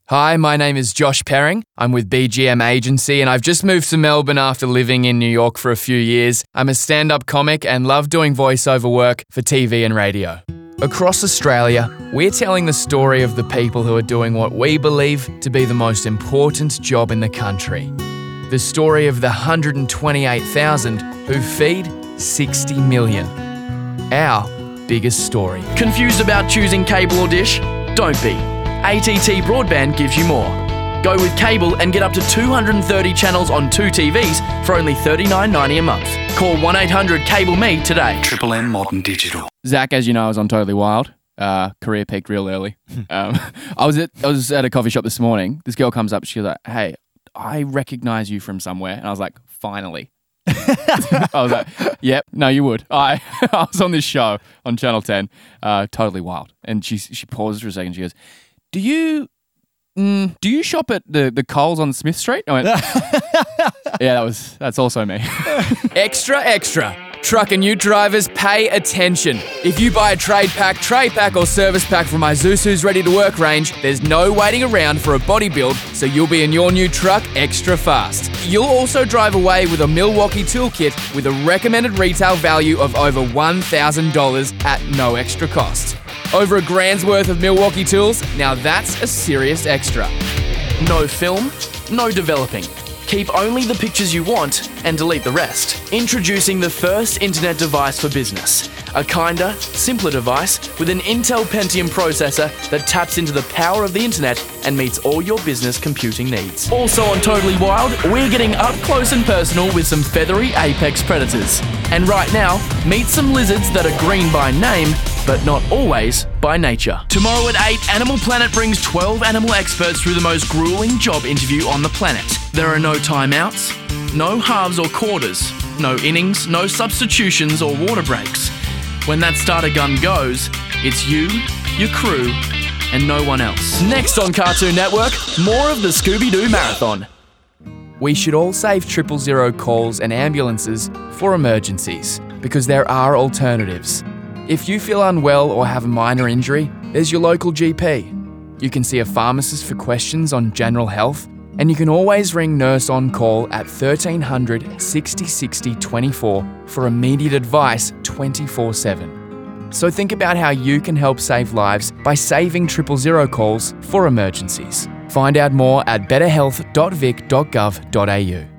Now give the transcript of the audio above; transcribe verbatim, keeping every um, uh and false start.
Hi, my name is Josh Perring. I'm with B G M Agency and I've just moved to Melbourne after living in New York for a few years. I'm a stand-up comic and love doing voiceover work for T V and radio. Across Australia, we're telling the story of the people who are doing what we believe to be the most important job in the country. The story of the one hundred twenty-eight thousand who feed sixty million. Our biggest story. Confused about choosing cable or dish? Don't be. A T T Broadband gives you more. Go with cable and get up to two hundred thirty channels on two T Vs for only thirty-nine ninety a month. Call one eight hundred cable me today. Triple M Modern Digital. Zach, as you know, I was on Totally Wild. Uh, career peaked real early. um, I was at I was at a coffee shop this morning. This girl comes up. She was like, "Hey, I recognise you from somewhere," and I was like, "Finally." I was like, "Yep, no, you would." I I was on this show on Channel ten, uh, Totally Wild, and she she paused for a second. She goes, "Do you mm, do you shop at the the Coles on Smith Street?" I went, "Yeah, that was that's also me." Extra, extra. Truck and ute drivers, pay attention. If you buy a trade pack, tray pack or service pack from Isuzu's Ready to Work range, there's no waiting around for a body build, so you'll be in your new truck extra fast. You'll also drive away with a Milwaukee toolkit with a recommended retail value of over one thousand dollars at no extra cost. Over a grand's worth of Milwaukee tools? Now that's a serious extra. No film, no developing. Keep only the pictures you want and delete the rest. Introducing the first internet device for business. A kinder, simpler device with an Intel Pentium processor that taps into the power of the internet and meets all your business computing needs. Also on Totally Wild, we're getting up close and personal with some feathery apex predators. And right now, meet some lizards that are green by name, but not always by nature. Tomorrow at eight, Animal Planet brings twelve animal experts through the most grueling job interview on the planet. There are no timeouts, no halves or quarters, no innings, no substitutions or water breaks. When that starter gun goes, it's you, your crew, and no one else. Next on Cartoon Network, more of the Scooby-Doo Marathon. We should all save triple zero calls and ambulances for emergencies, because there are alternatives. If you feel unwell or have a minor injury, there's your local G P. You can see a pharmacist for questions on general health, and you can always ring Nurse On Call at thirteen hundred, sixty, sixty, twenty-four for immediate advice twenty-four seven. So think about how you can help save lives by saving triple zero calls for emergencies. Find out more at better health dot vic dot gov dot a u.